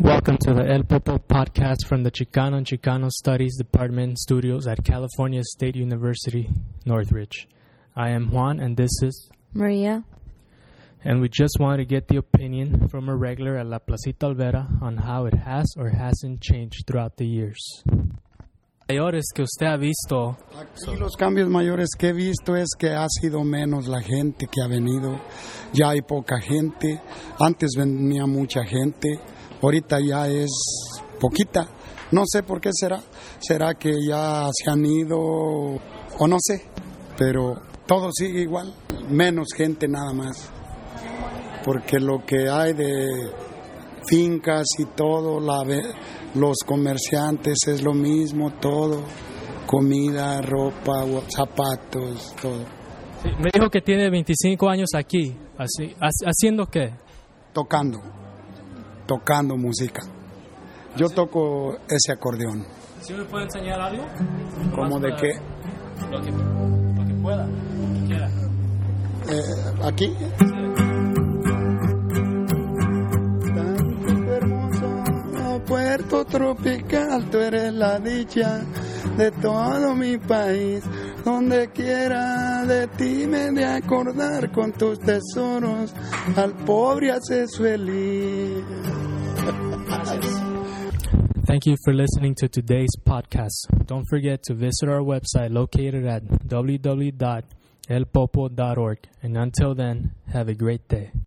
Welcome to the El Popo podcast from the Chicano and Chicano Studies Department studios at California State University, Northridge. I am Juan and this is Maria. And we just wanted to get the opinion from a regular at La Placita Olvera on how it has or hasn't changed throughout the years. Mayores que usted ha visto. Aquí los cambios mayores que he visto es que ha sido menos la gente que ha venido. Ya hay poca gente. Antes venía mucha gente. Ahorita ya es poquita. No sé por qué será. ¿Será que ya se han ido o no sé? Pero todo sigue igual. Menos gente nada más. Porque lo que hay de fincas y todo, los comerciantes es lo mismo, todo. Comida, ropa, zapatos, todo. Sí, me dijo que tiene 25 años aquí. ¿Haciendo qué? Tocando música. Yo toco ese acordeón. ¿Sí me puede enseñar algo? ¿Cómo de qué? Lo que pueda, lo que quiera. ¿Aquí? Tan hermoso puerto tropical, tú eres la dicha de todo mi país. Donde quiera de ti me de acordar, con tus tesoros al pobre haces feliz. Thank you for listening to today's podcast. Don't forget to visit our website located at www.elpopo.org. And until then, have a great day.